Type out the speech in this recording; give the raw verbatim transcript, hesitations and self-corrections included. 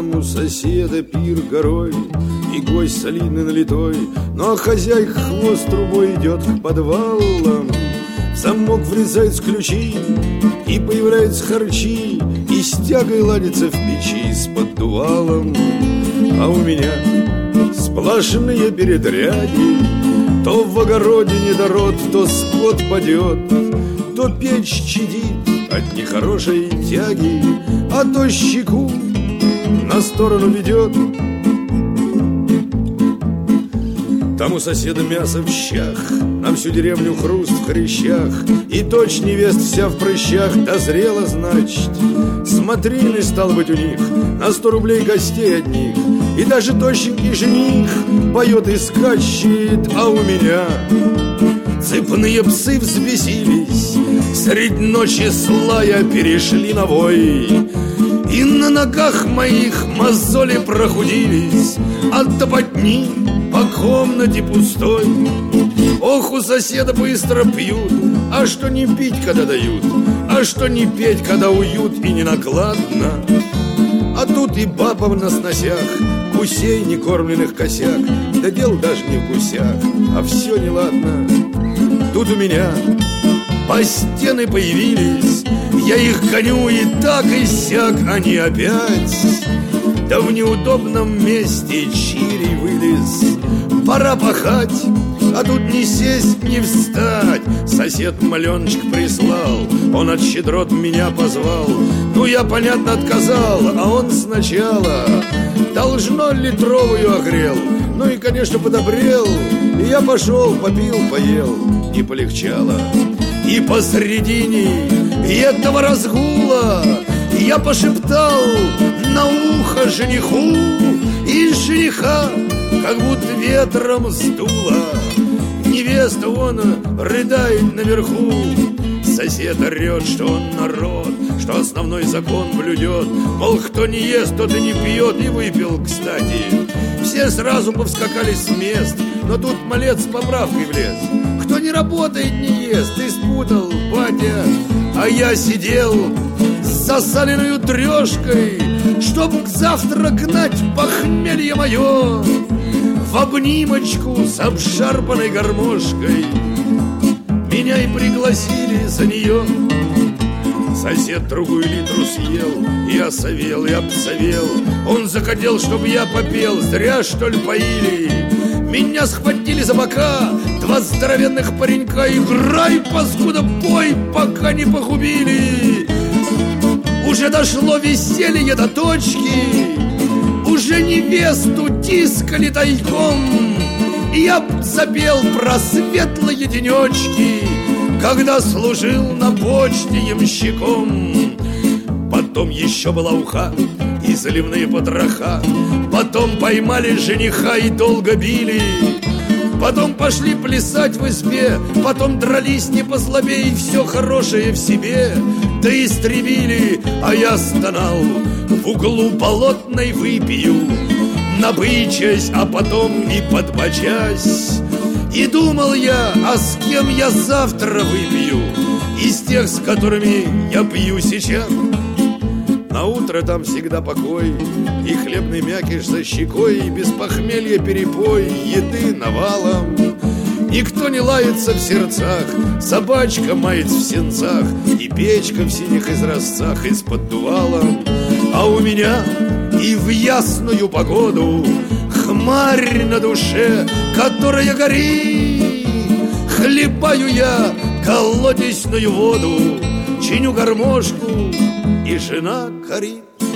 Там у соседа пир горой, и гость солидный налитой, но хозяйка хвост трубой идет к подвалам. В замок врезаются ключи, и появляются харчи, и с тягой ладится в печи с поддувалом. А у меня сплошные передряги, то в огороде недород, то скот падет, то печь чадит от нехорошей тяги, а то щеку на сторону ведет. Там у соседа мясо в щах, на всю деревню хруст в хрящах, и дочь невест вся в прыщах дозрела, значит. Смотрины, стало быть, у них на сто рублей гостей одних, и даже тощенький жених поет и скачет. А у меня цепные псы взбесились, средь ночи слая перешли на вой, и на ногах моих мозоли прохудились от топотни по комнате пустой. Ох, у соседа быстро пьют, а что не пить, когда дают, а что не петь, когда уют и не накладно. А тут и баба на сносях, гусей некормленных косяк, да дело даже не в гусях, а все неладно. Тут у меня по стены появились, я их гоню и так и сяк, они опять. Да в неудобном месте чирий вылез. Пора пахать, а тут не сесть, не встать. Сосед маленочек прислал, он от щедрот меня позвал. Ну я, понятно, отказал, а он сначала должно литровую огрел. Ну и, конечно, подобрел, и я пошел, попил, поел, не полегчало. И посредине этого разгула я пошептал на ухо жениху, и жениха как будто ветром сдуло. Невеста вон рыдает наверху, сосед орет, что он народ, что основной закон блюдет. Мол, кто не ест, тот и не пьет, и выпил, кстати. Все сразу повскакали с мест, но тут малец с поправкой влез. Кто не работает, не ест, ты спутал, батя. А я сидел с засаленную трешкой, чтоб завтра гнать похмелье мое в обнимочку с обшарпанной гармошкой. Меня и пригласили за нее. Сосед другую литру съел, и осовел, и обсовел. Он захотел, чтобы я попел, зря, что ли, поили. Меня схватили за бока два здоровенных паренька. Играй, паскуда, пой, пока не погубили. Уже дошло веселье до точки, уже невесту тискали тайком. И я запел про светлые денечки, когда служил на почте ямщиком. Потом еще была уха и заливные потроха. Потом поймали жениха и долго били. Потом пошли плясать в избе. Потом дрались не послабее, и все хорошее в себе да истребили. А я стонал в углу болотной выпью, набычась, а потом и подбочась. И думал я, а с кем я завтра выпью из тех, с которыми я пью сейчас. На утро там всегда покой, и хлебный мякиш за щекой, и без похмелья перепой, еды навалом. Никто не лается в сердцах, собачка мается в сенцах, и печка в синих изразцах из-под дувалом. А у меня и в ясную погоду хмарь на душе, которая горит. Хлебаю я колодесную воду, чиню гармошку, и жена корит.